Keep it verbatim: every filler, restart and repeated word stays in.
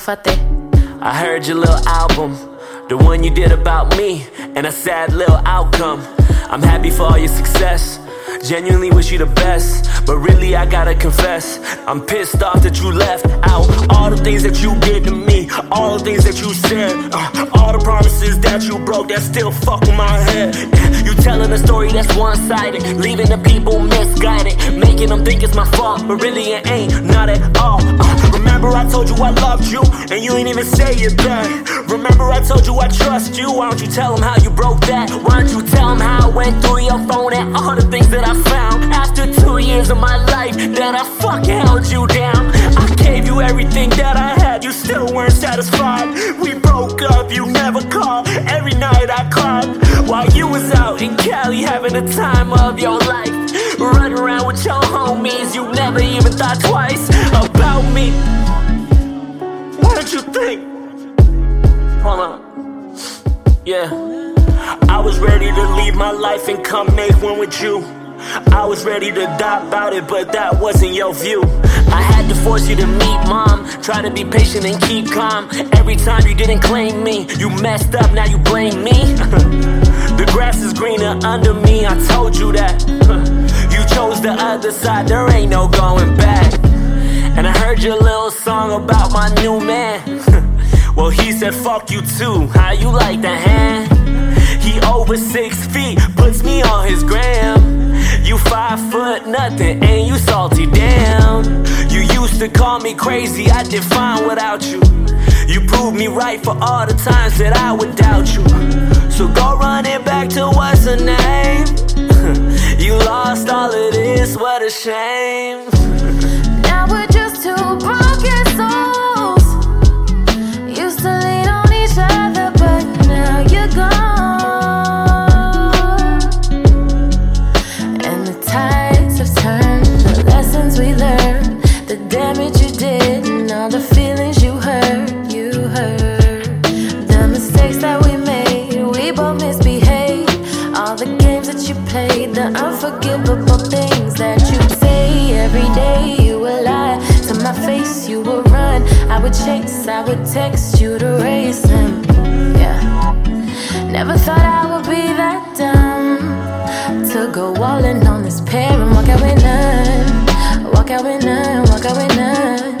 Rifate. I heard your little album, the one you did about me, and a sad little outcome. I'm happy for all your success, genuinely wish you the best, but really I gotta confess, I'm pissed off that you left out all the things that you did to me, all the things that you said, uh, all the promises that you broke that still fuck with my head. You telling a story that's one-sided, leaving the people misguided, making them think it's my fault, but really it ain't, not at all. uh, Remember I told you I loved you, and you ain't even say it back. Remember I told you I trust you, why don't you tell them how you broke that? Why don't you tell them how I went through your phone and all the things that I found after two years of my life that I fucking held you down. I gave you everything that I had, you still weren't satisfied. We broke up, you never called, every night I cried while you was out in Cali having the time of your life, running around with your homies. You never even thought twice about me. What did you think? Hold on. Yeah, I was ready to leave my life and come make one with you. I was ready to die about it, but that wasn't your view. I had to force you to meet mom, try to be patient and keep calm. Every time you didn't claim me, you messed up, now you blame me. The grass is greener under me, I told you that. You chose the other side, there ain't no going back. And I heard your little song about my new man. Well, he said fuck you too, how you like that hand? He over six feet, puts me on his gram. You five foot nothing, and you salty, damn. You used to call me crazy, I did fine without you. You proved me right for all the times that I would doubt you. So go running back to what's her name. You lost all of this, what a shame. Now we're just two broken souls, used to lean on each other, but now you're gone. We learned the damage you did and all the feelings you hurt, you hurt. The mistakes that we made, we both misbehaved. All the games that you played, the unforgivable things that you say. Every day you would lie to my face, you would run, I would chase, I would text you to race him. Yeah, never thought I would be that dumb to go all in on this pair and walk out with none. Walk out with none, walk out with none.